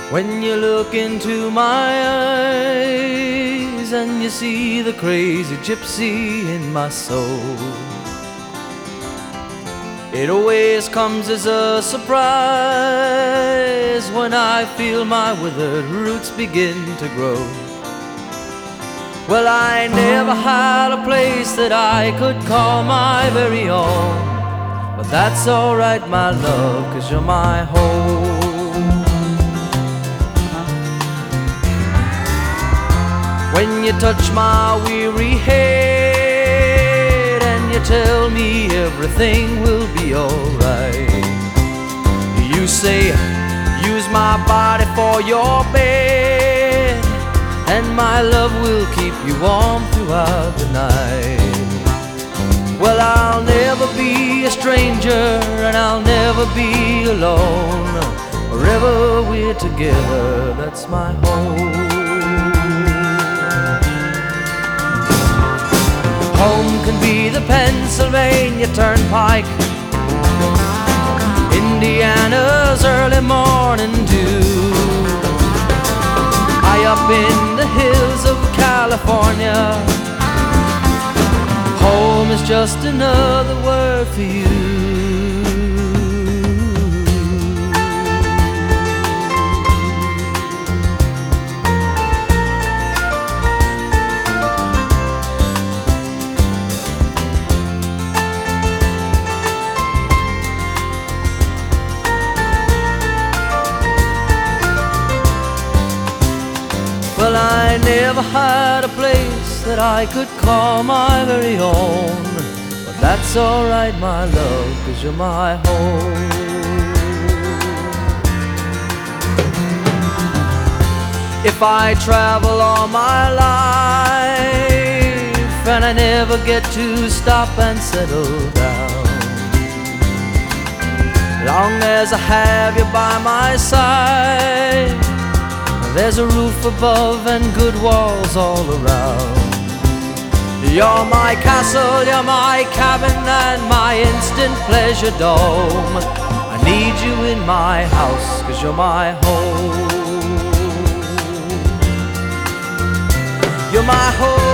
When you look into my eyes and you see the crazy gypsy in my soul, it always comes as a surprise when I feel my withered roots begin to grow. Well, I never had a place that I could call my very own, but that's alright, my love, 'cause you're my home. When you touch my weary head and you tell me everything will be alright, you say, use my body for your bed, and my love will keep you warm throughout the night. Well, I'll never be a stranger and I'll never be alone. Wherever we're together, that's my home. Home can be the Pennsylvania Turnpike, Indiana's early morning dew, high up in the hills of California. Home is just another word for you. Well, I never had a place that I could call my very own, but that's alright, my love, 'cause you're my home. If I travel all my life and I never get to stop and settle down, long as I have you by my side, there's a roof above and good walls all around. You're my castle, you're my cabin and my instant pleasure dome. I need you in my house, 'cause you're my home. You're my home.